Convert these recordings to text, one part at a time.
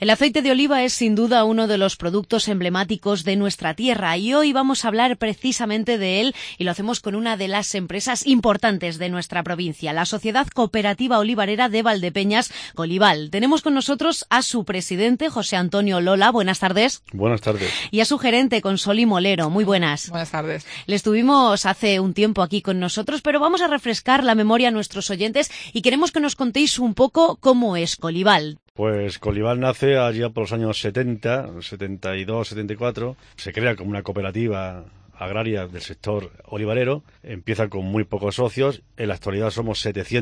El aceite de oliva es sin duda uno de los productos emblemáticos de nuestra tierra y hoy vamos a hablar precisamente de él y lo hacemos con una de las empresas importantes de nuestra provincia, la Sociedad Cooperativa Olivarera de Valdepeñas, Colival. Tenemos con nosotros a su presidente, José Antonio Lola. Buenas tardes. Buenas tardes. Y a su gerente, Consoli Molero. Muy buenas. Buenas tardes. Le estuvimos hace un tiempo aquí con nosotros, pero vamos a refrescar la memoria a nuestros oyentes y queremos que nos contéis un poco cómo es Colival. Pues Colival nace allá por los años 70, 72, 74. Se crea como una cooperativa agraria del sector olivarero. Empieza con muy pocos socios. En la actualidad somos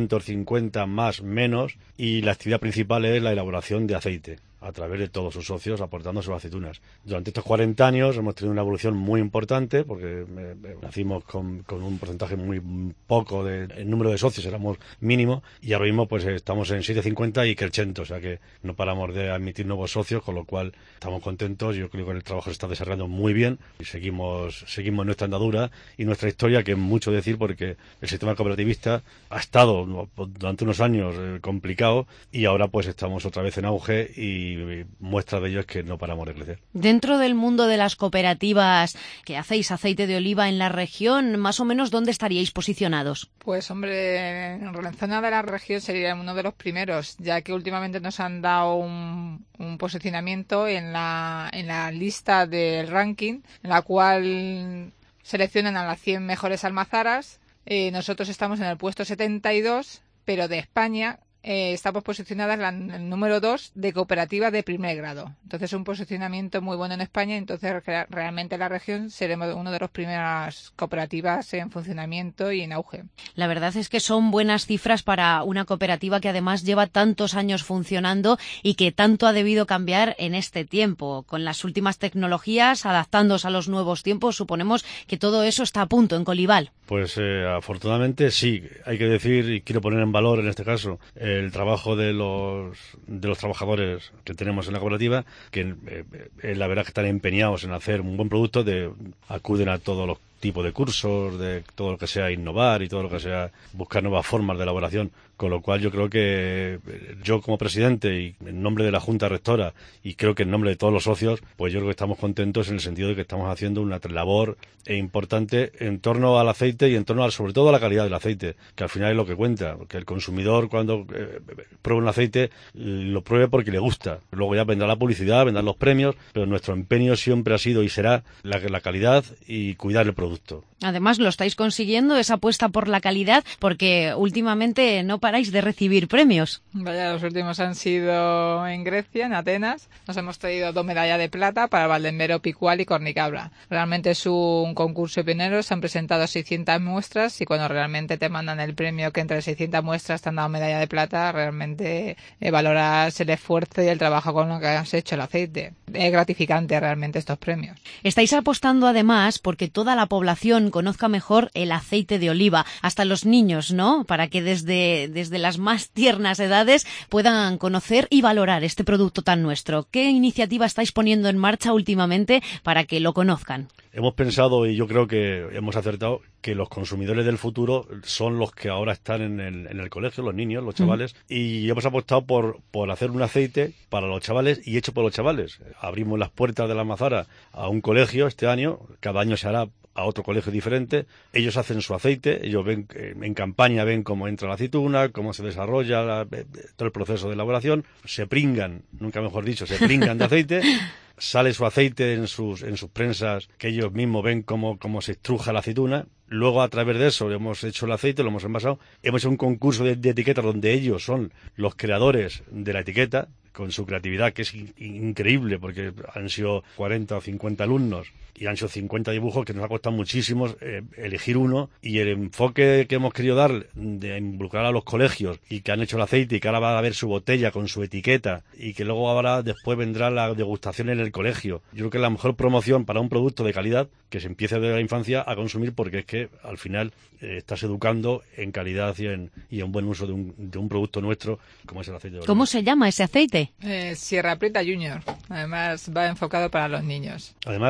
750 más menos y la actividad principal es la elaboración de aceite a través de todos sus socios aportando sus aceitunas. Durante estos 40 años hemos tenido una evolución muy importante porque nacimos con un porcentaje muy poco el número de socios, éramos mínimo, y ahora mismo pues estamos en 750 y creciendo, o sea que no paramos de admitir nuevos socios, con lo cual estamos contentos. Yo creo que el trabajo se está desarrollando muy bien y seguimos nuestra andadura y nuestra historia, que es mucho decir porque el sistema cooperativista ha estado durante unos años complicado y ahora pues estamos otra vez en auge y muestra de ello es que no paramos de crecer. Dentro del mundo de las cooperativas que hacéis aceite de oliva en la región, más o menos, ¿dónde estaríais posicionados? Pues hombre, en la zona de la región sería uno de los primeros, ya que últimamente nos han dado un posicionamiento en la lista del ranking, en la cual seleccionan a las 100 mejores almazaras. Nosotros estamos en el puesto 72, pero de España estamos posicionadas en el número 2 de cooperativa de primer grado. Entonces, un posicionamiento muy bueno en España. Entonces, realmente en la región seremos una de las primeras cooperativas en funcionamiento y en auge. La verdad es que son buenas cifras para una cooperativa que además lleva tantos años funcionando y que tanto ha debido cambiar en este tiempo. Con las últimas tecnologías, adaptándose a los nuevos tiempos, suponemos que todo eso está a punto en Colival. Pues afortunadamente sí, hay que decir, y quiero poner en valor en este caso, el trabajo de los trabajadores que tenemos en la cooperativa, que la verdad que están empeñados en hacer un buen producto, acuden a todos los tipos de cursos, de todo lo que sea innovar y todo lo que sea buscar nuevas formas de elaboración, con lo cual yo creo que yo como presidente y en nombre de la Junta Rectora y creo que en nombre de todos los socios, pues yo creo que estamos contentos en el sentido de que estamos haciendo una labor importante en torno al aceite y en torno sobre todo a la calidad del aceite, que al final es lo que cuenta, que el consumidor cuando pruebe un aceite lo pruebe porque le gusta. Luego ya vendrá la publicidad, vendrán los premios, pero nuestro empeño siempre ha sido y será la calidad y cuidar el producto. Además lo estáis consiguiendo, esa apuesta por la calidad, porque últimamente no paráis de recibir premios. Vaya, los últimos han sido en Grecia, en Atenas. Nos hemos traído 2 medallas de plata para Valdemero, Picual y Cornicabra. Realmente es un concurso pionero, se han presentado 600 muestras y cuando realmente te mandan el premio que entre 600 muestras te han dado medalla de plata, realmente valoras el esfuerzo y el trabajo con lo que has hecho el aceite. Es gratificante realmente estos premios. Estáis apostando además porque toda la población conozca mejor el aceite de oliva, hasta los niños, ¿no? Para que desde las más tiernas edades puedan conocer y valorar este producto tan nuestro. ¿Qué iniciativa estáis poniendo en marcha últimamente para que lo conozcan? Hemos pensado, y yo creo que hemos acertado, que los consumidores del futuro son los que ahora están en el colegio, los niños, los chavales, y hemos apostado por hacer un aceite para los chavales y hecho por los chavales. Abrimos las puertas de la almazara a un colegio este año, cada año se hará a otro colegio diferente. Ellos hacen su aceite, ellos ven en campaña, ven cómo entra la aceituna, cómo se desarrolla todo el proceso de elaboración, se pringan, nunca mejor dicho, se pringan de aceite. Sale su aceite en sus prensas, que ellos mismos ven cómo se estruja la aceituna. Luego, a través de eso, hemos hecho el aceite, lo hemos envasado. Hemos hecho un concurso de etiquetas donde ellos son los creadores de la etiqueta, con su creatividad, que es increíble, porque han sido 40 o 50 alumnos y han sido 50 dibujos que nos ha costado muchísimo elegir uno, y el enfoque que hemos querido dar de involucrar a los colegios y que han hecho el aceite y que ahora va a haber su botella con su etiqueta y que luego ahora después vendrá la degustación en el colegio. Yo creo que es la mejor promoción para un producto de calidad que se empiece desde la infancia a consumir, porque es que al final estás educando en calidad y en buen uso de un producto nuestro como es el aceite de oliva. ¿Cómo se llama ese aceite? Sierra Prieta Junior. Además va enfocado para los niños. Además hay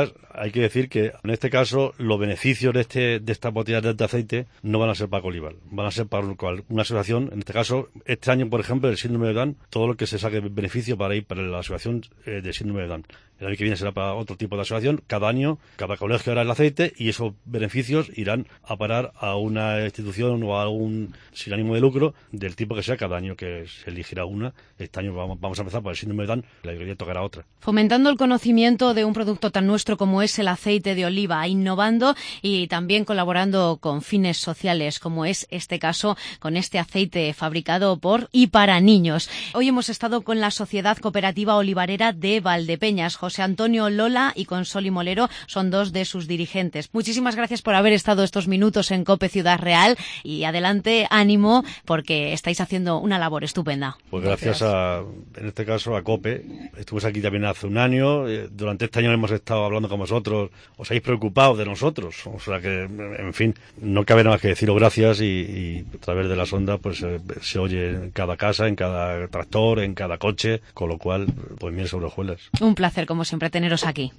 hay que decir que en este caso los beneficios de estas botellas de aceite no van a ser para Colival, van a ser para una asociación. En este caso, este año, por ejemplo, el síndrome de Down, todo lo que se saque beneficio para ir para la asociación de síndrome de Down. El año que viene será para otro tipo de asociación. Cada año, cada colegio hará el aceite y esos beneficios irán a parar a una institución o a algún sin ánimo de lucro del tipo que sea cada año, que se elegirá una. Este año vamos a empezar por el síndrome de Down, la que tocará otra. Fomentando el conocimiento de un producto tan nuestro como es el aceite de oliva, innovando y también colaborando con fines sociales, como es este caso con este aceite fabricado por y para niños. Hoy hemos estado con la Sociedad Cooperativa Olivarera de Valdepeñas. José Antonio Lola y Consoli Molero son dos de sus dirigentes. Muchísimas gracias por haber estado estos minutos en COPE Ciudad Real y adelante, ánimo, porque estáis haciendo una labor estupenda. Pues gracias en este caso a COPE. Estuvimos aquí también hace un año. Durante este año hemos estado hablando con vosotros. Os habéis preocupado de nosotros. O sea que, en fin, no cabe nada más que deciros gracias y a través de las ondas pues se oye en cada casa, en cada tractor, en cada coche, con lo cual, pues miel sobre hojuelas. Un placer, como siempre, teneros aquí.